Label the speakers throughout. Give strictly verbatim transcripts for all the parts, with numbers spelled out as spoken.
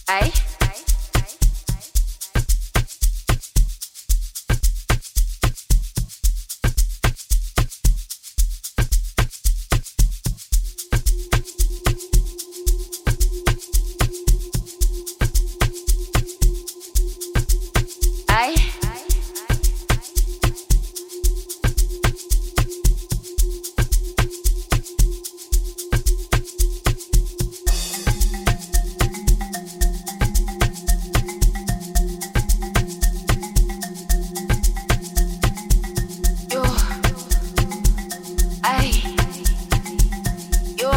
Speaker 1: Ay. Ay. Yo. Ay. Yo.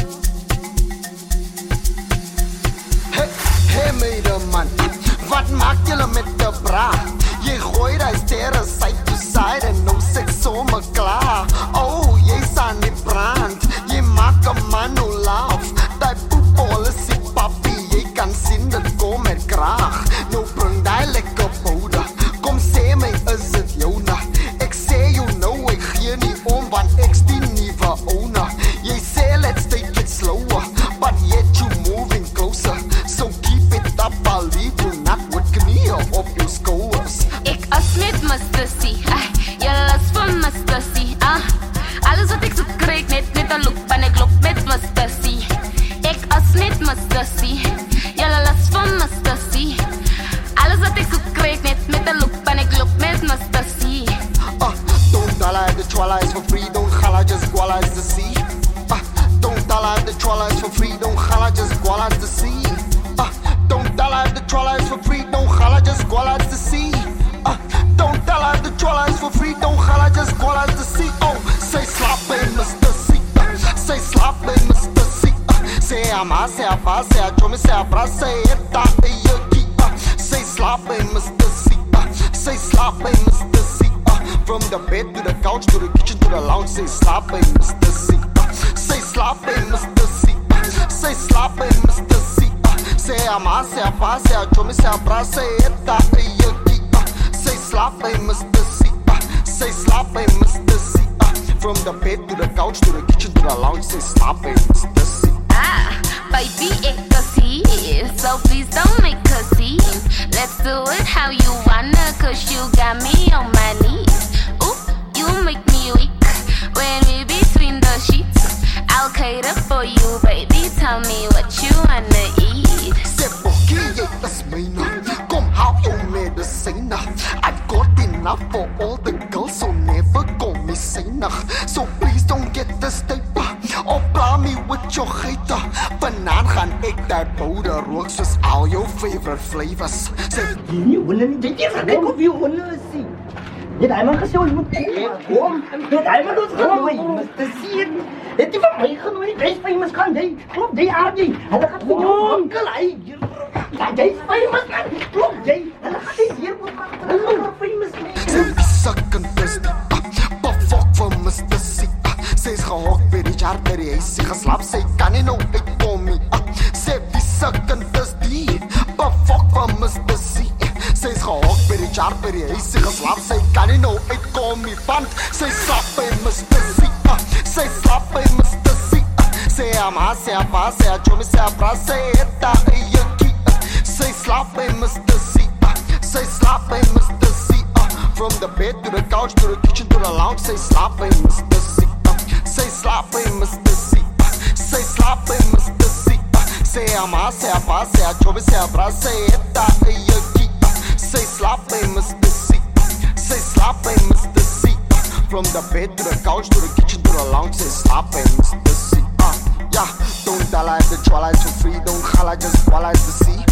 Speaker 2: Hey, hey medeman, wat maak julle met de bra? Jy gooi die sterre side to side en nou seks sommer klaar. Oh, jy staan nie brand, jy maak 'n man nou laugh. Die poepol is die papi, jy kan sien dit kom met kraag. Nou bring die lekker powder, kom sê my is dit jouna. Ek sê jou nou, ek gee nie om, want ek's die nuwe owner. Jy sê let's take it slower, but yet you moving closer. So keep it up, I'll leave you not with me op your scores.
Speaker 1: Ik as met Mustasie, ah, jy las van Mustasie, ah. Alles wat ek so krijg net met een loop en ek loop met Mustasie. Ik as met Mustasie, jy las van Mustasie. Alles wat ek so krijg net met een loop en ek loop met Mustasie.
Speaker 2: Uh, don't tell her the trolla is for free, don't holla, just guala is the sea. Uh, don't tell her the trolla is for free, don't holla, just guala is the sea. Uh, don't tell her the trolla is for free, don't holla, just guala is the sea. Uh, don't tell her the trolla is for free, don't holla, just guala is the sea. Oh, say slap in mister C. Uh, say slap in mister C. Uh, say ama, say apa, say a chome, say a bra, say eta, e yuki. Uh, say slap in mister C. Uh, say slap in mister C. Uh, from the bed to the couch to the kitchen to the lounge, say slap in mister C. Uh, say slap in mister C. Uh, say slap in mister C. Uh, say ama, say apa, say a chome, say a bra, say eta, e yuki. Uh, say slap in mister C. Uh, say slap in mister C. Uh, from the bed to the couch to the kitchen to the lounge, say slap in mister C.
Speaker 1: Ah, baby, ik kan zien, so please don't make a scene. Let's do it how you wanna, cause you got me on my knees. Ooh, you make me weak when we between the sheets. I'll cater for you, baby, tell me what you wanna eat.
Speaker 2: Say Bokkie, jy is myne. Kom hou jou medisyne. I've got enough for all the girls, so never call me synig. So please don't get this type of bla me with your geite. Vanaan gaan ek die powder rook soos al jou favorite flavors. Say
Speaker 3: Nie honde nie, dit is ek of jy honde sien. Dit hy man gesê jy moet kom. Dit hy man ons genooi, mister Sien. Dit het vir my genooi, jy's famous kan jy. Klop jy aardie. Hulle gaan vir jou winkel hy. Ja, jy's famous man. Klop jy. Hulle gaan jy hier moet maak. Hulle gaan famous man.
Speaker 2: say wie sucken dis die. But fuck for mister C. Sy is gehok by die jar by die huis. Sy geslap, sy kan nie nou uitkom nie. Sy wie sucken dis die. But fuck for mister C. Sy is gehok by die jar by die huis. Sy geslap, sy kan nie nou uitkom nie. Want sy slap by mister C. Sy slap by mister C. Sy ama, sy apa, sy a chome, sy a bra, sy eta, e yuki. Sy slap by mister C. Sy slap by mister C. From the bed to the couch to the kitchen to the lounge, say slap by mister C. Say slap by mister C. Say slap by mister C. Say ama, say apa, say a chove, say a bra, say eta, e yuki. Say slap by mister C. Say slap by mister C. From the bed to the couch to the kitchen to the lounge, say slap by mister C. Uh, yeah, don't tell her the trolla is for free, don't holla, just voila is the sea.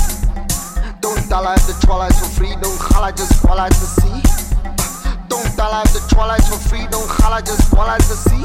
Speaker 2: Don't tell her the trolla is for free, don't holla, just voila is the sea. Don't tell her the trolla is for free, don't holla, just voila is the sea.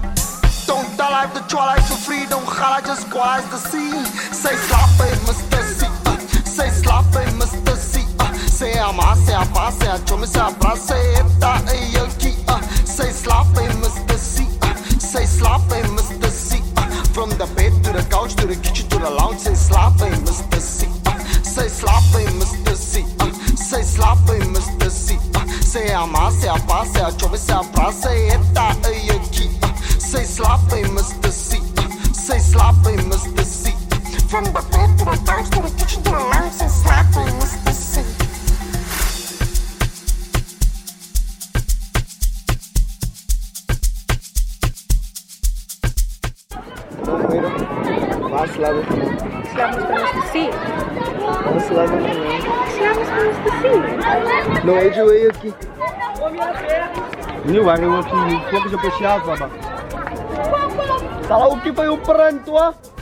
Speaker 2: Don't tell her the trolla is for free, don't holla, just voila is the sea. Say slap by mister C. Uh, say slap by mister C. Uh, say ama, say apa, say a chome, say a bra, say eta, e yuki. Uh, say slap by mister C. Uh, say slap by mister C. Uh, from the bed to the couch to the kitchen to the lounge, say slap by mister C. Uh, say slap by mister C. Uh, say slap by mister C. Uh, say ama, say apa, say a chove, say a bra, say eta, e yuki. Uh, say slap by mister C. Uh, say slap by mister C. From the bed to the couch to the kitchen to the Mas lado.
Speaker 4: Estamos com anestesia.
Speaker 2: Mas lado.
Speaker 4: Estamos com anestesia.
Speaker 2: Não é de eu aqui.
Speaker 5: Ini warung waktu itu aku coba siapa, Pak?
Speaker 2: Salah o que foi o pranto, ah?